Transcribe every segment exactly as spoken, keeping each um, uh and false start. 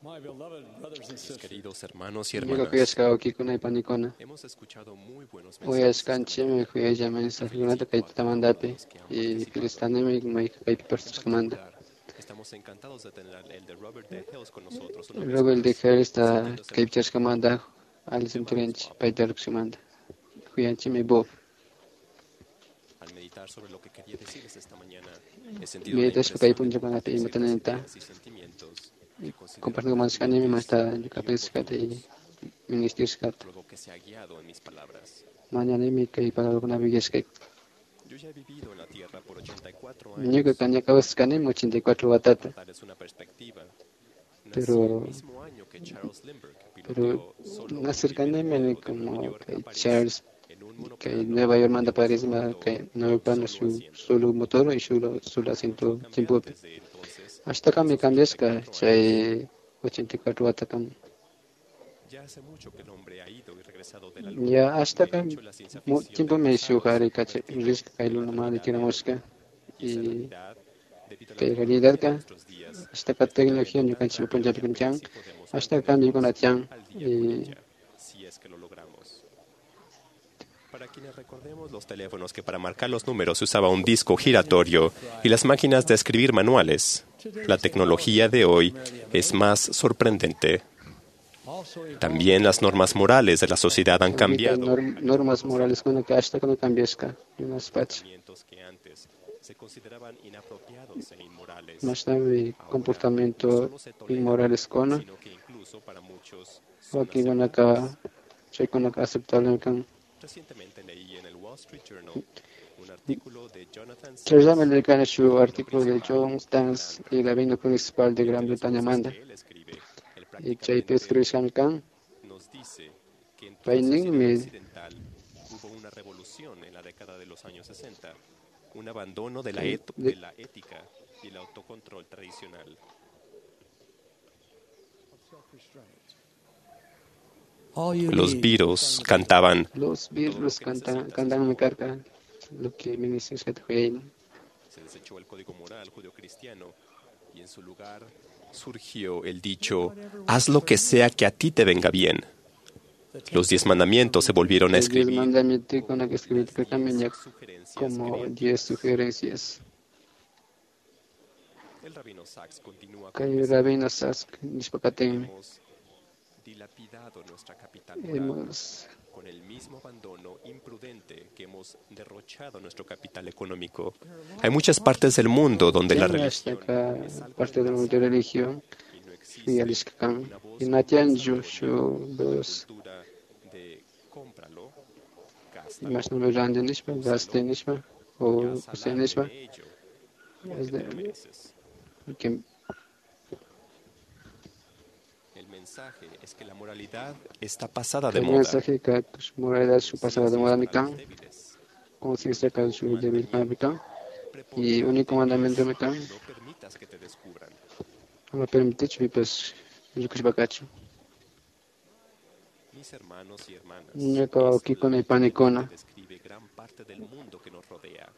Mis queridos hermanos y Yo que hermanas, es aquí con el panicona. hemos escuchado muy buenos Hoy mensajes es esta canche mañana. me fui a llamar esta figura que Felicito a te cada uno de mandate los que han y participado. cristane me me que En personas que manda. particular, estamos encantados de tener al elder Robert D. Hills con nosotros una vez Robert de más, Her está sintiéndose que mucho que mejor. manda al Qué bueno es centuriente papá. para dar que manda. Fui a chime bo. Al meditar sobre lo que quería decirles esta mañana, he sentido la Me des que impresión de punto con la compartir te ciertas matanenta. ideas y sentimientos que considero Compartiendo más cani me pertinentes está yo y capaz que te oportunos. ministros cat. Ruego que sea guiado en mis palabras. Mañana me que para alguna vez que Yo ya he vivido en la Tierra por ochenta y cuatro niño que años. caña cabas cani ochenta y cuatro Para batata. darles una perspectiva, nací el Pero mismo año que Charles Lindbergh pero piloteó solo no un primer cercanamente vuelo de Nueva como York a que París Charles en un que monoplano Nueva York de manda un París solo ma motor que y no un plano solo su asiento. solo motor y solo solo Mucho ha asiento cambiado simple. desde entonces, Hasta acá en me esos cambias ochenta y que cuatro años. chay ochenta y cuatro atacam. Ya hace mucho que el hombre ha ido y regresado de la Luna. Ya hasta De acá hecho, la ciencia mu- ficción tiempo del me hizo pasado se jugar ha y caché convertido risk en kailo la nomás de realidad tira de hoy. mosca Y esa y realidad, debido a la que realidad tecnología de ka nuestros días, hasta acá está tecnología yo incrementada caché tanto punjabi que con chang apenas si podemos hasta acá me con mantenernos la chang al día con y ella, si es que lo logramos. Para quienes recordemos los teléfonos que para marcar los números se usaba un disco giratorio y las máquinas de escribir manuales, la tecnología de hoy es más sorprendente. También las normas morales de la sociedad han también que hay cambiado norm- al normas morales introducirse con que hasta que no cambias ka y una espacio comportamientos que antes se consideraban inapropiados e inmorales. más tarde Ahora no comportamiento solo se toleran, inmorales con sino que incluso para muchos o son aquí van acá aceptables. soy con acá aceptable con Recientemente leí en el Wall Street Journal un artículo de Jonathan Teresa Sachs, Mellecano el su rabino artículo de principal John de Gran Stans y el rabino Bretaña. principal de Y Gran entre las Bretaña cosas manda que él escribe, él y J P prácticamente Shamkan nos dice que en toda Training sociedad me occidental hubo una revolución en la década de los años sesenta, un abandono de la, que eto- de, de la ética y el autocontrol tradicional. Los Beatles cantaban los todo lo Beatles que cantan necesitas es cantan un mi orden. carga lo que me dice que te Se desechó el código moral judeocristiano y en su lugar surgió el dicho, haz lo que sea que a ti te venga bien. Los diez mandamientos se volvieron a que Dios escribir manda mi ti con la como que escribir las que diez cambia sugerencias como diez creativas. sugerencias El rabino Sachs continúa que con el rabino mensaje. sask nispakaten Hemos dilapidado nuestra capital moral hemos con el mismo abandono imprudente que hemos derrochado nuestro capital económico. Hay muchas partes del mundo donde la tiene hasta religión acá es algo parte de la básico religión y no y existe alishkan una y voz natian yo compensatoria shu a la dos cultura de cómpralo, más gástalo, no rande nishma gaste úsalo nishma y o haz use alarde nishma de ello es porque te lo de mereces. que El mensaje es que la moralidad está pasada de que moda. mensaje que moralidad su pasada de Conciencia es moda para los mikan débiles. conciencia que Único su débil para mikan mandamiento y único preponderante mandamiento es mikan no permitas que te descubran. no me permite chupi pues yo que bakacho Mis hermanos y no hermanas, acabo aquí esto con el lamentablemente panicona describe gran parte del mundo que nos rodea.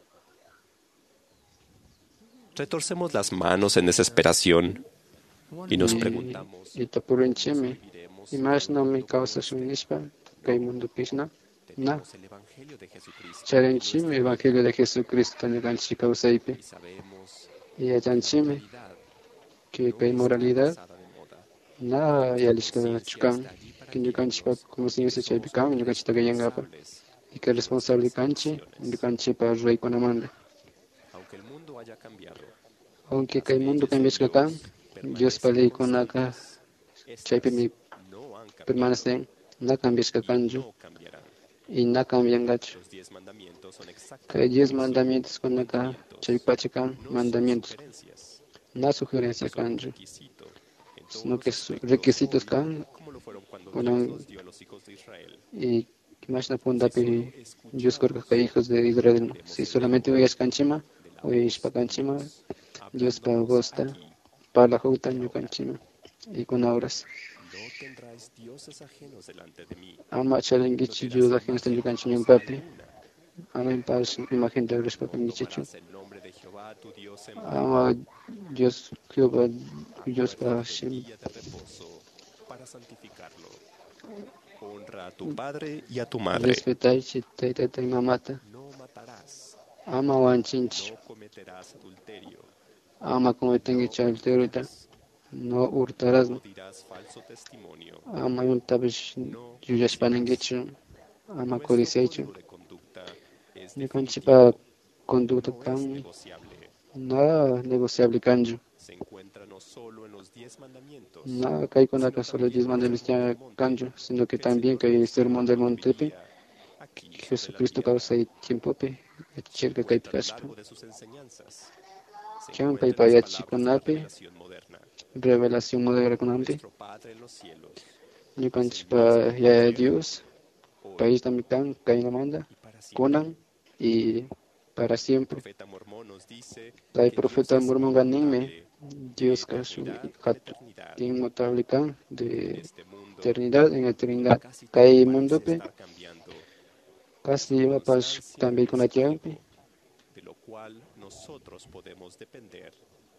Retorcemos las manos en desesperación y nos y preguntamos, y tapuro en ¿cómo cheme y sobreviviremos más en un no me mundo como causa su este? nispa que hay No, mundo pisna na tenemos el Evangelio de Jesucristo en charenchim nuestra evangelio Biblia de Jesucristo en el ganchi causaipe y sabemos y que la achanchime moralidad que no hay está moralidad pasada de moda. na Nuestra yalishka conciencia chukan está allí para que yo canchi pa guiarnos como si y se chay somos picam yo canchi taga yangapa responsables y que de responsable nuestras canchi yo elecciones. canchi pa rey con amanda Aunque el mundo haya cambiado, aunque las que mundo leyes de cambies acá Dios Dios permanecen palei con acá constantes. chay pe Estas mi no han cambiado permanecen na cambies y kakanju no cambiarán. y na cambian gacho Los diez mandamientos son que hay exactamente diez eso, mandamientos con acá chay mandamientos. pachikan No son mandamientos sugerencias, na sugerencia son un kanju requisito en todos sino los que su- aspectos requisitos hoy, kan como lo fueron cuando Dios unan los dio a los hijos de Israel. y que más na punda Si solo pe Dios corga que escuchamos, hijos de Israel seremos si el solamente eco voy a canchima de la voy voz a de canchima Dios, Dios para hablándonos bosta aquí para la juta y yo ahora. canchima y con obras No tendráis dioses ajenos delante de mí. ama No chalengichi te yo harás la gente yo imagen de canchima cosa papi alguna. ama en paz imagen de respeto No mi chichu tomarás el nombre de Jehová a tu Dios en paz, Ama Dios Jehová, Dios fuerza Hashem. del día de reposo, para santificarlo. Honra a tu padre y a tu madre. Respetai și tăi tăi mamata. No matarás. Ama wancinci. No cometerás adulterio. Ama como tengi chalteruta. No hurtarás. No dirás falso testimonio. Ama un tabish jujas panengechu. Ama Nuestro codiceichu. código de conducta es Ni kanchi definitivo, pa conducta no es kan. negociable. Na negociable kanju. Se encuentra no solo en los diez mandamientos, Na kai con la solo diez mandamientos kanju, sino que también que el sermón del monte pe. aquí sobre la Jesucristo tierra. causa y tiempo pe. Cerca kai Muestra a lo kaspa. largo de sus enseñanzas. Se Kyan encuentra pai en las paya palabras de la chikonape. revelación moderna. Revelación moderna con ampe. Nuestro Padre en los cielos, Ni kanchi pa ya Dios. hoy País también kai manda. y para siempre. Conan y para El siempre. profeta mormón nos dice Lai que profeta Dios es mormon ganime. inmutable, Dios de kasu eternidad en hat eternidad. inmutable kan En de este mundo, eternidad en eternidad. casi todo Kai parece mundo pe estar cambiando, casi va pas constancia también con la es tierra algo de lo cual nosotros podemos depender.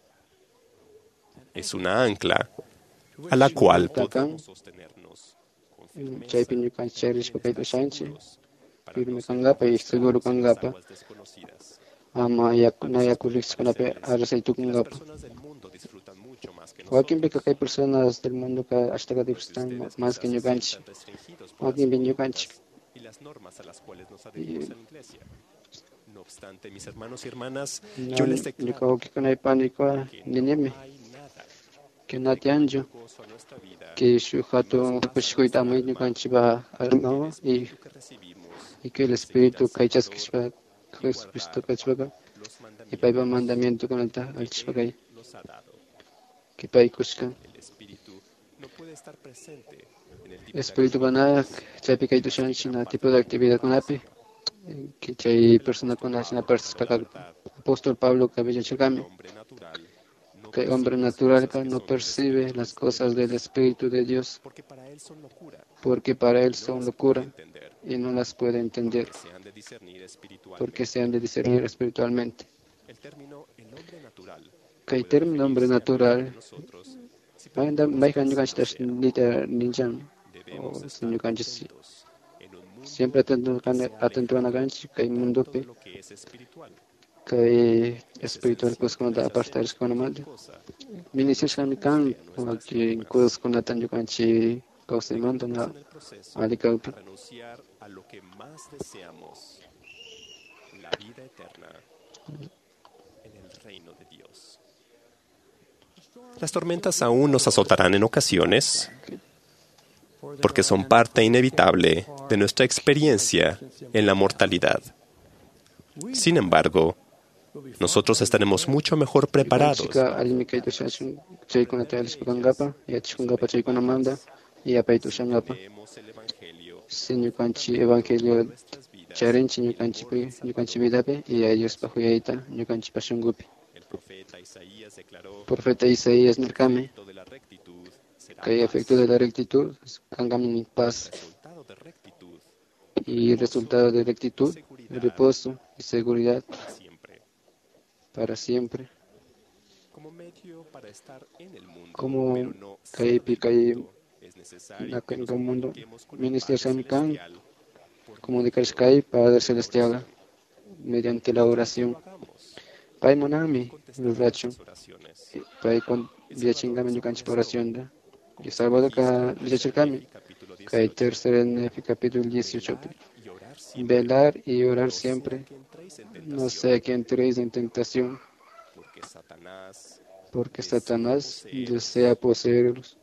Es una ancla a la cual podemos sostenernos con Chay firmeza pinyu kan cherish en pa kai estar pashanchi. seguros para Firme no ser kangapa y seguro arrastrados en las kangapa. aguas desconocidas. Ama ya A na veces ya puede kulik con la pe parecerles arasai tu que las kangapa. personas del mundo disfrutan mucho más que Wakin be nosotros. kai personas del mundo ka hasta ka Algunos de disfrutan ustedes más que quizás se nyuganchi. sientan restringidos por las Wakin ben nyuganchi. conductas y las normas a las cuales nos adherimos en la iglesia. No obstante, mis hermanos y hermanas, yo les Nyuka declaro hoki kana ipani kwa que nineme. no hay nada Que que na traiga tianjo. mayor gozo a nuestra vida Que su y hato más paz a pashikoita nuestra mai alma nyuganchi ba que el alma y espíritu que recibimos y que el al seguir espíritu al kaichas Salvador kishpa y Jesucristo guardar kachpaga. los Y pai ba mandamientos mandamiento con alta al que chpagai. Él nos ha dado. Que pai kushka. El espíritu no puede estar presente en el tipo de Espíritu bana actividades chapi kai en las que tushan gran china parte tipo de del mundo actividad con api. participa. Que chay El persona apóstol con la Pablo, participa la verdad, apóstol Pablo cabello el chagami. hombre natural no Que hombre percibe las natural cosas que no son del percibe Espíritu las de cosas del Dios, Espíritu de Dios. porque para él son locura Porque para él y no son las puede locura entender, y no las puede entender. porque se han de discernir Porque espiritualmente. se han de discernir espiritualmente. El término el hombre natural Que el puede término hombre referirse a cualquiera de natural nosotros si Manda permitimos mai que kan así yukan lo chitas sea. liter ninjan Debemos o estar sin yukan chisi. atentos en un mundo Siempre atento que kan se ha atento na alejado ganchi kai mundo tanto pe de lo que es espiritual. kai Es espiritual esencial kos que kon da rechacemos apartar con mal. cualquier cosa Mini que se no se shami ajuste kan a o nuestras ki normas. kos kon atan yukan chi kos manda Lleguemos na en el proceso ali kaupi. a renunciar a lo que más deseamos, la vida eterna en el reino de Dios. Las tormentas aún nos azotarán en ocasiones porque son parte inevitable de nuestra experiencia en la mortalidad. Sin embargo, nosotros estaremos mucho mejor preparados Chika alimi kai to shashun chay kon atal spakan gapa ya chikun gapa chay kon manda ya pai to si shan gapa. leemos el Evangelio Sin yukan chi evangelio nuestras vidas charen chi y el yukan chi amor pe del yukan chi Salvador. vida pe y a Dios bajo yaita yukan chi pashungupi. El profeta Isaías declaró Profeta Isaías Nerkame, efecto de la rectitud será que hay paz. efecto de la rectitud, Kangam paz Resultado de rectitud, y resultado de rectitud, reposo y seguridad para siempre. para siempre. Como medio para estar en el mundo, Como pero no Kai ser del Pikai mundo, es necesario que Nakan nos mundo, comuniquemos con el Ministro Padre Samikan, Celestial por comunicar medio Sky, Padre de la Celestial, oración. mediante la Mientras que oración. lo hagamos, Pai Él Monami, contestará Racho, nuestras oraciones. Pai con El Salvador Viachingame nos Yukan amonestou, oración da. Y como se Salvador registra Ka en tercer Viachirkami, Nefi, capítulo Kai dieciocho. tercer Nefi capítulo dieciocho. Velar y orar siempre, Velar y orar no sea siempre. que entréis en No tentación, sea que entréis en tentación, porque Satanás porque desea Satanás poseeros. desea poseerlos.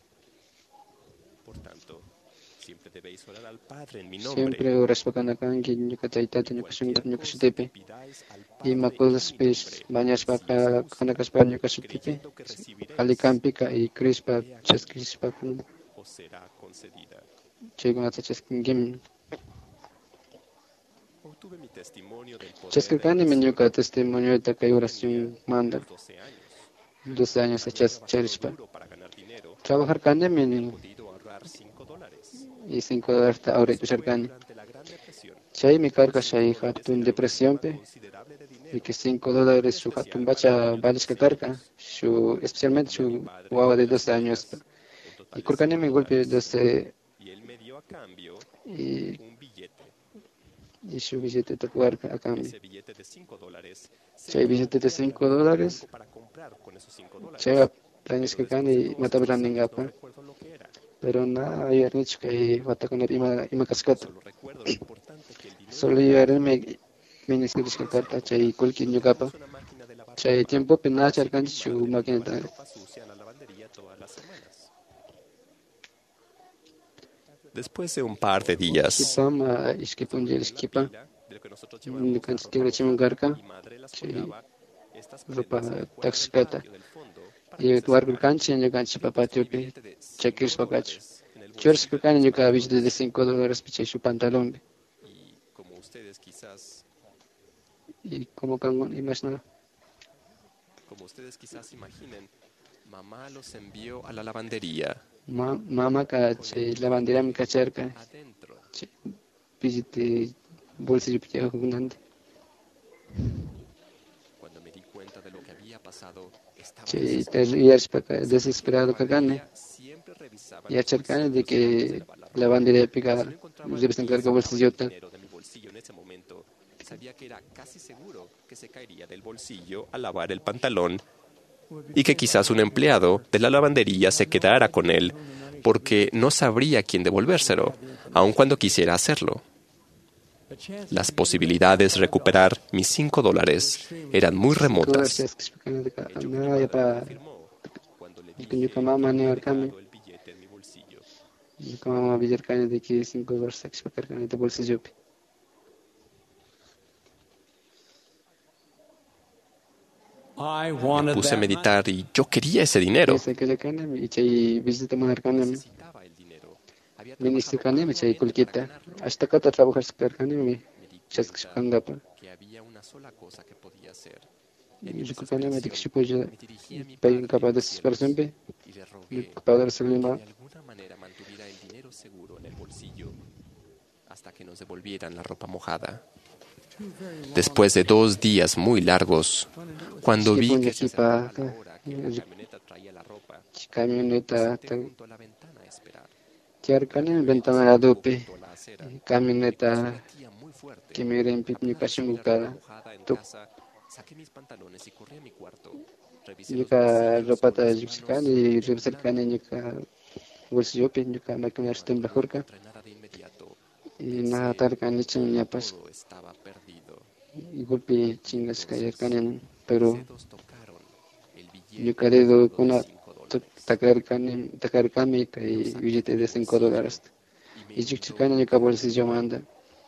Por tanto, siempre debéis orar al Padre en mi Siempre nombre. oras pakanakan ki nyukataitata nyukashungat Cualquier cosa que nyukashitepe. pidáis al Y Padre makodas en mi pes nombre, bañas si paka es justo, kanakaspa nyukashitepe. creyendo que recibiréis, Alikampika y crispa he aquí, chaskispa kun os será concedida. chegunata chaskingim. Obtuve mi testimonio del poder de Chaskirkani oración menyuka testimonio de que tenía oración manda. unos doce años. doce años Había echas trabajado cherispa. duro para ganar dinero Trabajar y kane había meni podido ahorrar cinco dólares. y cinco dólares ahora Eso tu fue cercani. durante la Gran Depresión. Chay mi carga Cinco chay dólares hatun era una depresión suma pe. considerable de dinero. y que cinco dólares su hatun bacha vales que carga, su, especialmente su guagua de doce años. En Y total de Kurkani cinco me golpe dólares. doce Y él me dio a cambio y, un billete. y su billete de cuarca a cambio. Ese billete de cinco dólares se Si hay billete de equivalía cinco realmente a dólares, algo para comprar con esos cinco se va dólares. planes Pero que después de gane y todos mata estos branding años no apa. recuerdo lo que era. Pero nada, hay nicho que va a con ima, ima cascata. Solo recuerdo lo importante que el dinero Solo era. yo me me escribes que carta, chay cualquier yo capa. Teníamos una máquina de lavar Chay ropa. tiempo pena Así que charcan mi su madre me máquina. llevaba la ropa sucia a la lavandería todas las semanas. Después de un par de días, Kipa ma iski esto punjel ponía en la skipa. pila de lo que nosotros Ni llamábamos kan la ropa stigra chim mojada. garka. Mi madre las Chay colgaba estas ropa prendas en la puerta del taxkata. patio del fondo para que Y se tu argul secaran. canchi en ganchi Yo pues papá con mi tiope. billete de Checkers cinco pagacho. dólares en el Chores bolsillo que de can mis yo ka de pantalones. cinco dólares piche su pantalón. Y como ustedes quizás, Y como can imagina. como ustedes quizás imaginen, mamá los envió a la lavandería Mama ka con el chay lavandera mi billete kacharka. adentro. Visite bolsillo piche gunande. Cuando me di cuenta de lo que había pasado, estaba Chay desesperado. yars pa Sabía que en la desesperado ka gane. lavandería siempre revisaban Y los acercane de bolsillos antes de que lavar la la ropa. bandera Y si pica no encontraban debe y encargar sacaban el bolsillota. dinero de mi bolsillo en ese momento, sabía que era casi seguro que se caería del bolsillo al lavar el pantalón y que quizás un empleado de la lavandería se quedara con él porque no sabría quién devolvérselo, aun cuando quisiera hacerlo. Las posibilidades de recuperar mis cinco dólares eran muy Cinco dólares remotas. es que explicando de Hecho que mi nada ya madre me para confirmó cuando le y con yo dije kama que mane había arcame dejado el billete en mi bolsillo. y kama billar kane de que cinco dólares es que cargane de bolsillo. Me puse a meditar y yo quería ese dinero. Ese que le kane y chay visita manar kane Necesitaba el dinero. Había ministro trabajado kane me chay arduamente para kulkita. ganarlo. Hasta kata trabajar skar kane me Me di chas cuenta kanga pa. que había una sola cosa que podía hacer. En mi Yo kane me desesperación, dikshi poja me dirigí a mi pay padre capaz en de los desesperación cielos be y le le rogué capaz de que resolver de alguna manera mantuviera el dinero seguro en el bolsillo hasta que nos devolvieran la ropa mojada. Después de dos días muy largos, cuando vi que se acercaba la hora que la camioneta traía la ropa, me camioneta senté junto a la ventana a esperar. chiar La kane camioneta ventana se la detuvo dope junto a la acera y mientras camioneta yo latía muy fuerte, que me rempit mi apenas recibí passion la ropa gukara mojada en to casa, saqué mis pantalones y corrí a mi cuarto. Revisé los yuka bolsillos con ropata las yuksikan manos y revisar temblando. kane yuka bolsillo pe yuka máquina Cuando stem no bajorka encontré nada de inmediato, y nada pensé tar kane chin que yapas todo estaba perdido. y golpe chingas caer Entonces, kane mis pero dedos tocaron el billete yuka dedo mojado de kuna cinco dólares takar kane takar kame Lo kai saqué de billete mi de cinco bolsillo dólares y me y inundó yuksikane un yuka gran bolsillo alivio. manda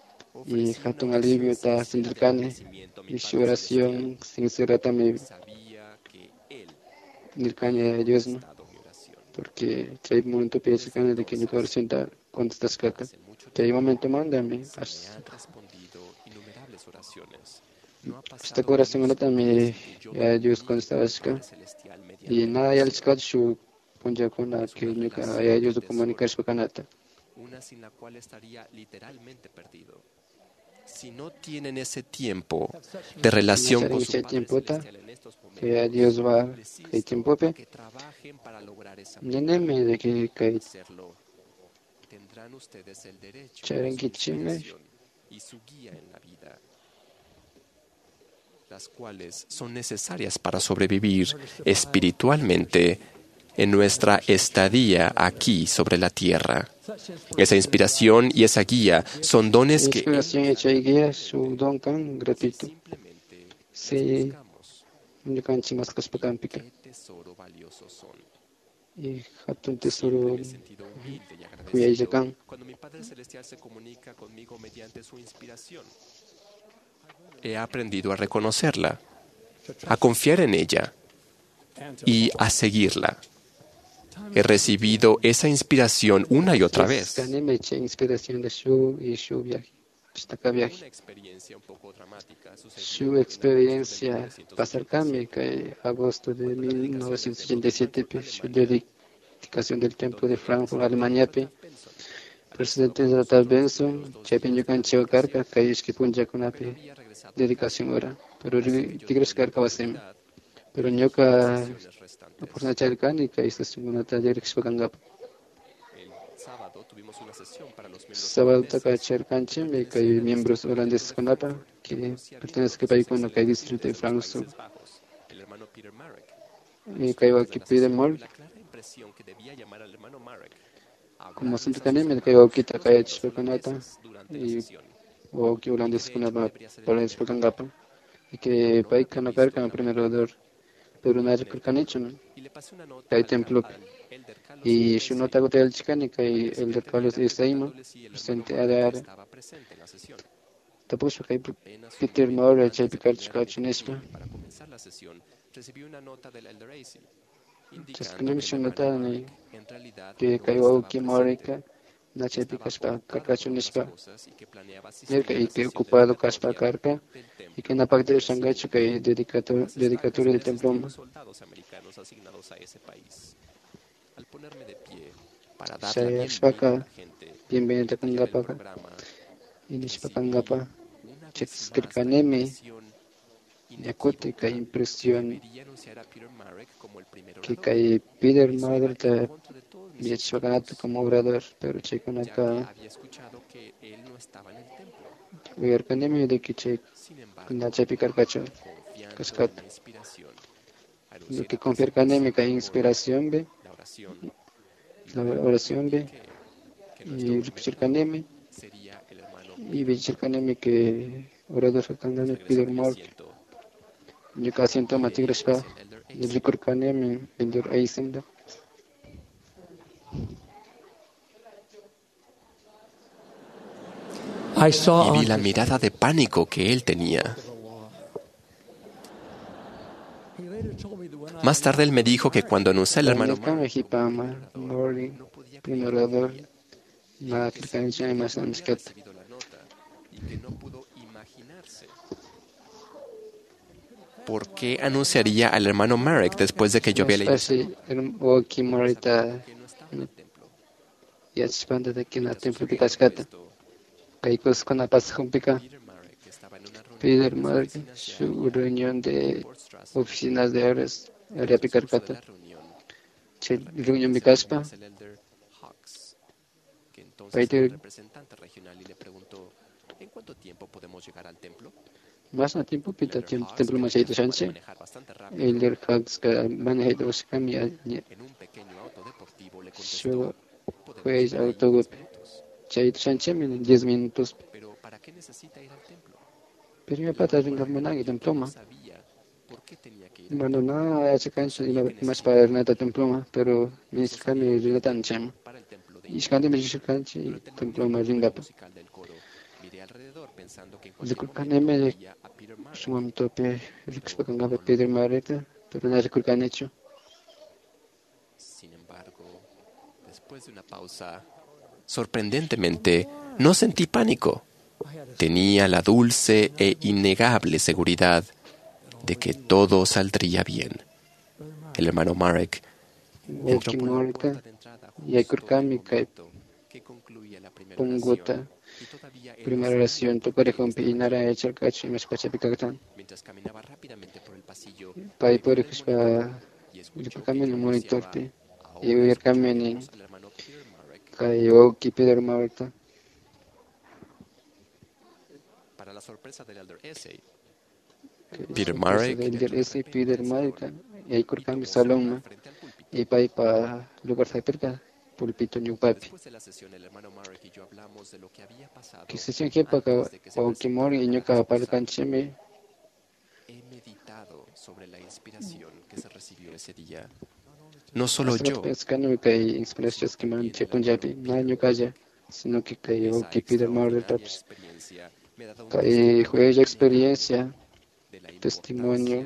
y Ofrecí una hatun oración alivio ta sincera sindir de kane agradecimiento a mi y su Padre Celestial, oración sincera también pues sabía que Él dir había kane Dios no contestado mi oración. porque hay momento piensa Desde que de que yuka entonces, oración contestas kata hace mucho que hay tiempo, momento mándame se me han respondido innumerables oraciones. No ha esta pasado ni un corazón solo día también sin que yo me ya Dios comunique con constaba mi chica Padre Celestial y mediante nada ya el oración. chica su punja kuna Es que una nunca relación ya de Dios comunicar tesoro, su kanata una sin la cual estaría literalmente perdido. Si no tienen ese tiempo de una relación chara con que su echa Padre tiempo ta Celestial en estos que ya momentos, Dios va les que insto tiempo a pe que trabajen para lograr esa nene meta. me de que que Al hacerlo, tendrán ustedes el derecho a chara su que chime inspiración y su guía en la vida, las cuales son necesarias para sobrevivir espiritualmente en nuestra estadía aquí sobre la tierra. Esa inspiración y esa guía son dones que Él inspiración nos ha hecha y dado guía su libremente don can si gratuito simplemente las si buscamos. yo can chimas kas Y pakan pica qué tesoro valioso son. y hatun Siempre tesoro me he sentido humilde y kuya ella agradecido can cuando mi Padre Celestial se comunica conmigo mediante su inspiración. He aprendido a reconocerla, a confiar en ella y a seguirla. He recibido esa inspiración una y otra es vez. kane me echa inspiración de su y su viaje hasta acá viaje Una experiencia un poco dramática su sucedió en agosto de experiencia pasar cambio mil novecientos ochenta y siete, que agosto de cuando delegaciones de los de mil novecientos ochenta y siete Frankfurt, pe, su Alemania, dedicación del tiempo de donde el Frankfurt, presidente Alemania Richard pe, F. Benson presidente de la Benson, Chapin Yukan Cheo Karka, Kayishki Punja Kunapi, dedicación ora. Pero Tigres Karka Wasim. Pero Nyoka, Opurna Chalkani, Kayistas Munata Dirix Bagangap. Sábado Taka Chalkanchim, y hay miembros holandeses Kunapa, que pertenece a país con el distrito de Frankfurt. Y que aquí pide Mol. Como Santo Canem, el que aquí está calle Chpekanata, y o que holandés Kunapa, para Chpekangapa. Y que país con la carga en el primer rodor. Pero nada que han hecho, ¿no? Que hay templo. Y si no te hago el chicane, que hay el de Carlos de Saima, presente a la área. Tampoco que hay Peter Moore, el Picar Chinespa. Entonces, que no me son notado que cayó aquí Morica, na Chepi Caspa, Carcachunispa, y que ocupado Caspa Carca, y que en la parte de Shanghai que hay dedicatura de templo. Saya Shpaka, bienvenido con Gapaka, y Nishpakangapa, Chetskirkanemi, Yakuti, que hay impresión que hay Peter Madre de Shpakanata como obrador, pero Chekonaka, Uyarkanemi de Kichek, con Chepi Carcacho, Cascat. Lo que confirkanemi que hay inspiración, ve. La oración ve y Richarkanemi y Richarkanemi que orador Sakandane Peter Mark yo casi siento Matigrashpa y Richarkanemi el de Aisinda. Y vi la mirada de pánico que él tenía. Más tarde él me dijo que cuando anuncié al hermano ¿por qué anunciaría al hermano Marek después de que yo había leído? Peter Mark, su reunión de oficinas de áreas, área Picarcata, reunión de Caspa, Peter, más a tiempo, Peter, templo Machito Sánchez, el del Hags, que maneja dos camiones, su juez autogolpe, Chaito Sánchez, en diez minutos. Pero mi pata venga menagi temploma. Bueno, no hace cancha y más para nada temploma, pero me escala mi relatan chama. Y escala mi cancha y temploma ringapa. Reculcaneme de sumam tope, rixpacangaba Peter Mareta, pero no reculcan hecho. Sin embargo, después de una pausa, sorprendentemente, no sentí pánico. Tenía la dulce e innegable seguridad de que todo saldría bien. El hermano Marek entró por la puerta de entrada que concluía la primera oración, y todavía Primera oración, tu pareja un pinara hecha el cacho y me escucha picacatán. Mientras caminaba rápidamente por el pasillo, Pai por ejemplo, yo camino monitor pe, y voy a caminar, cayó que Peter Marek. Para la sorpresa del elder Essay, Peter Marek, elder Essay, Peter Marek, y ahí cortan mi salón, y para para lugar cerca, pulpito ni un papi. Después de la sesión, el hermano Marek y yo hablamos de lo que había pasado. Que sesión que para o que mori y no para para cancheme. He meditado sobre la inspiración que se recibió ese día. No solo yo, pescando que hay inspiraciones que man che punjabi, no año calla, sino que cayó que Peter Marek taps. Que fue ella experiencia, testimonio,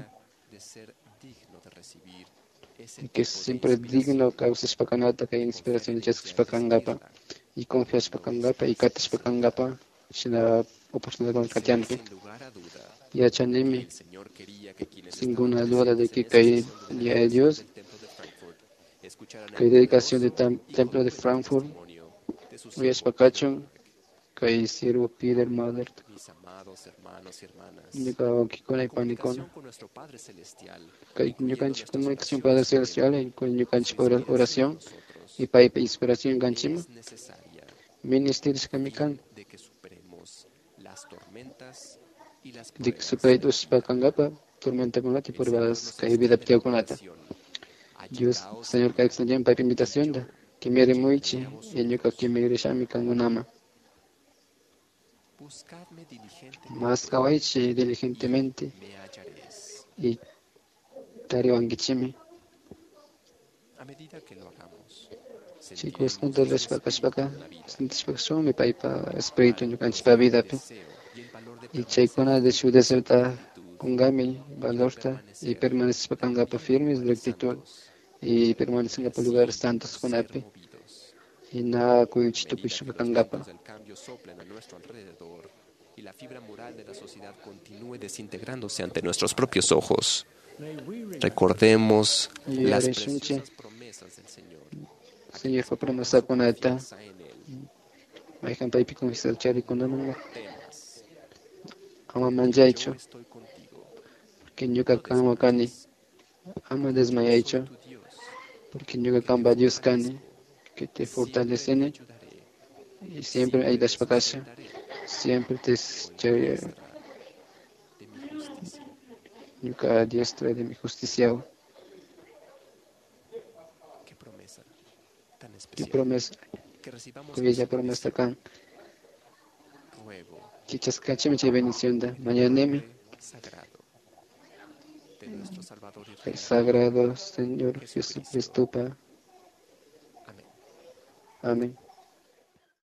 y que siempre es digno causa spakanata que hay inspiración de spakangapa y confía spakangapa y kata spakangapa sin la oportunidad con katianpe y a chanemi sin ninguna duda de que cae día de Dios que hay dedicación del templo de Frankfurt uyashpakachun kay sirvo Peter Mother Mis amados hermanos y hermanas, ñuka wawqiykuna y panikuna comunicación con nuestro Padre Celestial, kay incluyendo ñukanchik nuestras comunicación Padre oraciones Celestial diarias, y con ñukanchik se inspiración oración en nosotros, y paypa inspiración ganchima es necesaria ministerios a fin kamikan de que superemos las tormentas y las dik pruebas supay de la vida. uspakangapa tormenta kunata y El Señor pruebas nos kay vida extiende la kunata. invitación. Dios, Allegaos a Señor, mí, kay extendían paypa y invitación yo da que mire llegaré a muichi y ñuka que vosotros. mire shami kangunama Buscadme más diligentemente kawaichi y diligentemente me hallaréis. y tariwangichimi A medida que lo hagamos, chicos sentiremos kanto ese reshpaka espíritu shpaka en la vida, sintishpakshumi paypa el espíritu cual ñukanchikpa nos da el vida pe deseo y el valor de y permanecer chaykuna de firmes en shudeserta rectitud kungami y de valorta y permanecer permanecipakangapa también en firmes de lugares rectitud santos y y permanecen por lugares así santos ser kunapi movidos. y na A kuyuchito medida que los vientos pishpakangapa. del cambio soplen a nuestro alrededor y la fibra moral de la sociedad continúe desintegrándose ante nuestros propios ojos, recordemos las Yarishunchi, preciosas promesas del Señor a Señor, quienes pongan papromesa su kunata, confianza en Él. maikan paipi con chari No kunanunga, temas, ama porque yo manjaicho, estoy contigo. porque ñuka No kama kani, desmayes, ama porque yo soy desmayaicho, tu Dios, porque ñuka que te kamba Dios kani, fortalezco, que te siempre te fortalecene ayudaré, y siempre hay siempre te dashpakasha, sustentaré siempre te con la chari, diestra de mi justicia. ñuka diestra de mi justicia, Qué promesa tan que especial. promesa, Que recibamos que ella esa promesa bendición. kan, Ruego que chascache me bendición da, en el mañanemi, nombre sagrado de nuestro Salvador y el Redentor, sagrado Señor Jesucristo. Jesucristo, Pa. Amén. Amén.